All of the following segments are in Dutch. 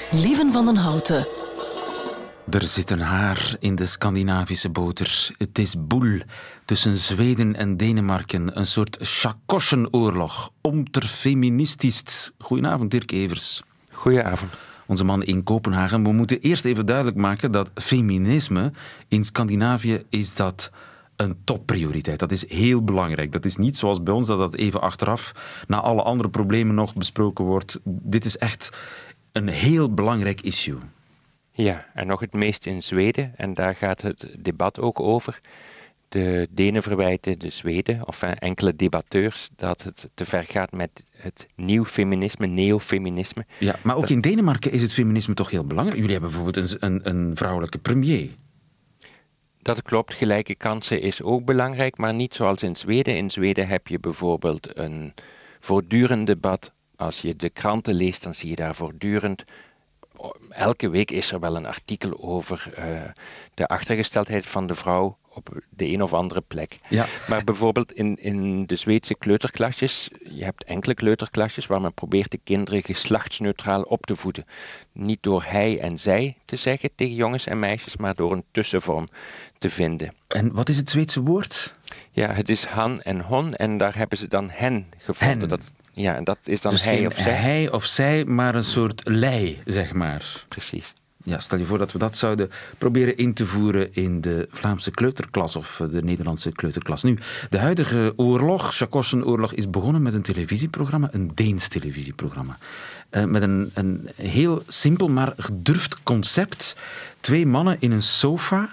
Lieven van den Houten. Er zit een haar in de Scandinavische boter. Het is boel tussen Zweden en Denemarken. Een soort chakossenoorlog. Omterfeministist. Goedenavond, Dirk Evers. Goedenavond. Onze man in Kopenhagen. We moeten eerst even duidelijk maken dat feminisme in Scandinavië is dat een topprioriteit. Dat is heel belangrijk. Dat is niet zoals bij ons dat even achteraf na alle andere problemen nog besproken wordt. Dit is echt een heel belangrijk issue. Ja, en nog het meest in Zweden, en daar gaat het debat ook over. De Denen verwijten de Zweden, of enkele debatteurs, dat het te ver gaat met het nieuw feminisme, neofeminisme. Ja, maar ook in Denemarken is het feminisme toch heel belangrijk. Jullie hebben bijvoorbeeld een vrouwelijke premier. Dat klopt, gelijke kansen is ook belangrijk, maar niet zoals in Zweden. In Zweden heb je bijvoorbeeld een voortdurend debat. Als je de kranten leest, dan zie je daar voortdurend. Elke week is er wel een artikel over de achtergesteldheid van de vrouw op de een of andere plek. Ja. Maar bijvoorbeeld in de Zweedse kleuterklasjes, je hebt enkele kleuterklasjes waar men probeert de kinderen geslachtsneutraal op te voeden. Niet door hij en zij te zeggen tegen jongens en meisjes, maar door een tussenvorm te vinden. En wat is het Zweedse woord? Ja, het is han en hon en daar hebben ze dan hen gevonden. Hen. Ja, en dat is dan Dus hij geen of zij. hij of zij, maar een soort lei, zeg maar. Precies. Ja, stel je voor dat we dat zouden proberen in te voeren in de Vlaamse kleuterklas of de Nederlandse kleuterklas. Nu, de huidige oorlog, Chakossenoorlog, is begonnen met een televisieprogramma, een Deens televisieprogramma. Met een heel simpel, maar gedurfd concept. 2 mannen in een sofa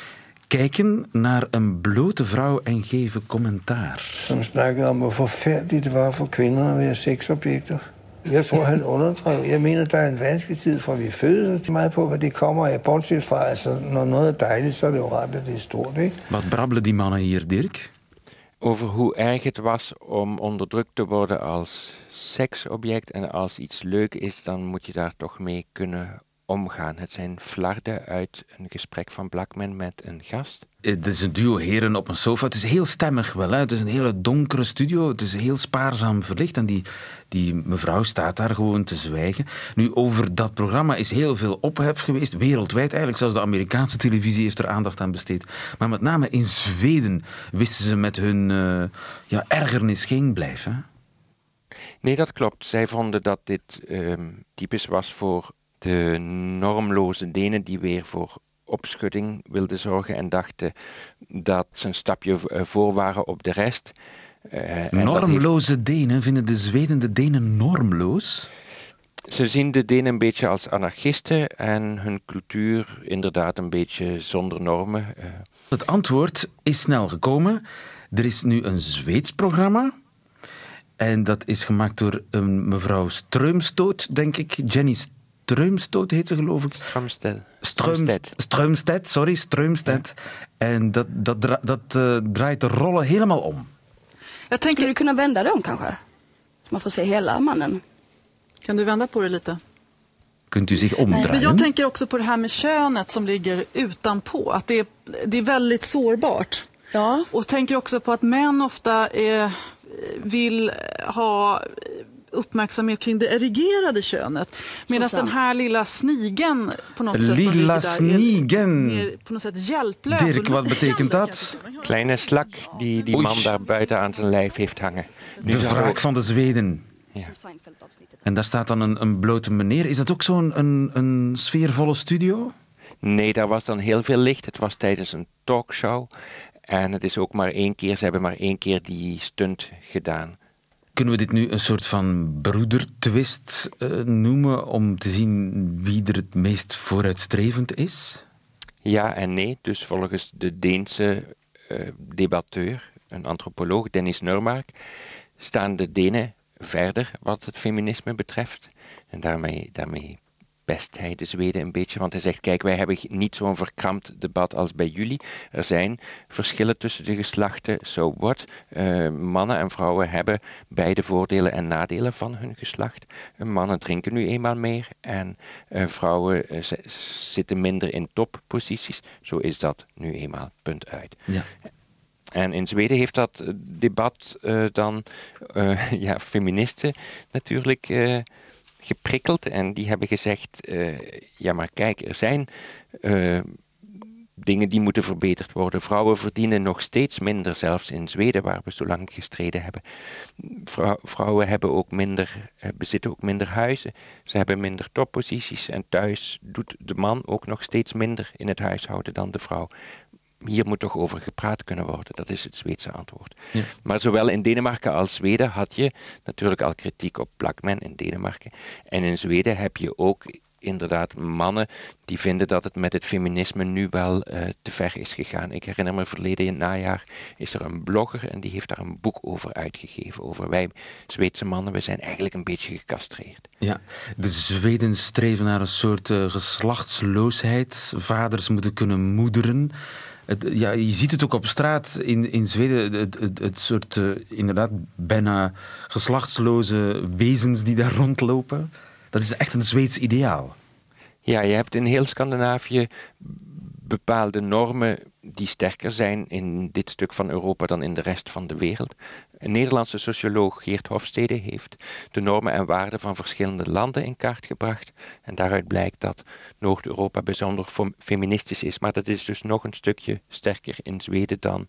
kijken naar een blote vrouw en geven commentaar. Som snakkede om, hvor forfærdeligt det var for kvinder at være sexobjekter. Jeg tror, han underdrev. Jeg mener, der er en vanskelig tid fra vi fødes, og meget på, hvad det kommer af. Bortset fra, altså, når noget er dejligt, så er det jo rart, at det er stort, ikke? Wat brabbelen die mannen hier, Dirk? Over hoe erg het was om onderdrukt te worden als seksobject en als iets leuk is, dan moet je daar toch mee kunnen omgaan. Het zijn flarden uit een gesprek van Blackman met een gast. Het is een duo heren op een sofa. Het is heel stemmig wel. Hè? Het is een hele donkere studio. Het is heel spaarzaam verlicht. En die mevrouw staat daar gewoon te zwijgen. Nu, over dat programma is heel veel ophef geweest. Wereldwijd eigenlijk. Zelfs de Amerikaanse televisie heeft er aandacht aan besteed. Maar met name in Zweden wisten ze met hun ergernis geen blijf. Hè? Nee, dat klopt. Zij vonden dat dit typisch was voor de normloze Denen die weer voor opschudding wilden zorgen en dachten dat ze een stapje voor waren op de rest. Normloze Denen? Vinden de Zweden de Denen normloos? Ze zien de Denen een beetje als anarchisten en hun cultuur inderdaad een beetje zonder normen. Het antwoord is snel gekomen. Er is nu een Zweeds programma. En dat is gemaakt door een mevrouw Strömstad, denk ik. Jenny Strömstad heet ze, geloof ik. Strömstad. Ja. En dat draait de rollen helemaal om. Jag tänker du kunna vända dem kanske? Så man får se hela mannen. Kan du vända på det lite? Kunt u zich omdraaien? Men jag tänker också på det här med könet som ligger utanpå. Att det är väldigt sårbart. Ja. Och tänker också på att män ofta vill ha uppmärksamhet kring det erigerade könet. Medan den här lilla snigen på något sätt lilla snigen. Är på något sätt hjälplös. Dirk, wat betekent dat? Kleine slak die man daar buiten aan zijn lijf heeft hangen. De wraak van de Zweden. Ja. En daar staat dan een blote meneer. Is dat ook zo'n een sfeervolle studio? Nee, daar was dan heel veel licht. Het was tijdens een talkshow. En het is ook maar 1 keer, ze hebben maar 1 keer die stunt gedaan. Kunnen we dit nu een soort van broedertwist noemen om te zien wie er het meest vooruitstrevend is? Ja en nee. Dus volgens de Deense debatteur, een antropoloog, Dennis Nørmark, staan de Denen verder wat het feminisme betreft. En daarmee pest hij de Zweden een beetje, want hij zegt, kijk, wij hebben niet zo'n verkrampt debat als bij jullie. Er zijn verschillen tussen de geslachten, so what. Mannen en vrouwen hebben beide voordelen en nadelen van hun geslacht. Mannen drinken nu eenmaal meer en vrouwen zitten minder in topposities. Zo is dat nu eenmaal, punt uit. Ja. En in Zweden heeft dat debat dan feministen natuurlijk geprikkeld en die hebben gezegd, ja maar kijk, er zijn dingen die moeten verbeterd worden. Vrouwen verdienen nog steeds minder, zelfs in Zweden, waar we zo lang gestreden hebben. Vrouwen hebben ook bezitten ook minder huizen. Ze hebben minder topposities en thuis doet de man ook nog steeds minder in het huishouden dan de vrouw. Hier moet toch over gepraat kunnen worden. Dat is het Zweedse antwoord. Ja. Maar zowel in Denemarken als Zweden had je natuurlijk al kritiek op Blachman in Denemarken. En in Zweden heb je ook inderdaad mannen die vinden dat het met het feminisme nu wel te ver is gegaan. Ik herinner me verleden najaar is er een blogger en die heeft daar een boek over uitgegeven. Over wij Zweedse mannen, we zijn eigenlijk een beetje gecastreerd. Ja, de Zweden streven naar een soort geslachtsloosheid. Vaders moeten kunnen moederen. Je ziet het ook op straat in Zweden, het soort inderdaad bijna geslachtsloze wezens die daar rondlopen. Dat is echt een Zweeds ideaal. Ja, je hebt in heel Scandinavië bepaalde normen die sterker zijn in dit stuk van Europa dan in de rest van de wereld. Een Nederlandse socioloog, Geert Hofstede, heeft de normen en waarden van verschillende landen in kaart gebracht. En daaruit blijkt dat Noord-Europa bijzonder feministisch is. Maar dat is dus nog een stukje sterker in Zweden dan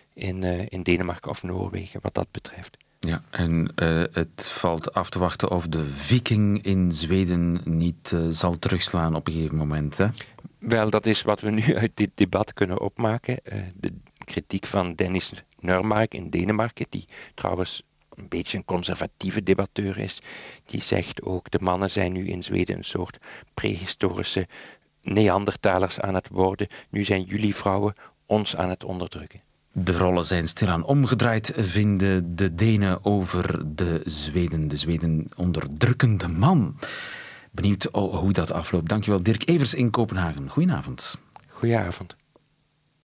in Denemarken of Noorwegen, wat dat betreft. Ja, en het valt af te wachten of de viking in Zweden niet zal terugslaan op een gegeven moment, hè? Wel, dat is wat we nu uit dit debat kunnen opmaken. De kritiek van Dennis Nørmark in Denemarken, die trouwens een beetje een conservatieve debatteur is, die zegt ook, de mannen zijn nu in Zweden een soort prehistorische Neandertalers aan het worden. Nu zijn jullie vrouwen ons aan het onderdrukken. De rollen zijn stilaan omgedraaid, vinden de Denen over de Zweden onderdrukken de man. Benieuwd hoe dat afloopt. Dankjewel, Dirk Evers in Kopenhagen. Goedenavond. Goedenavond.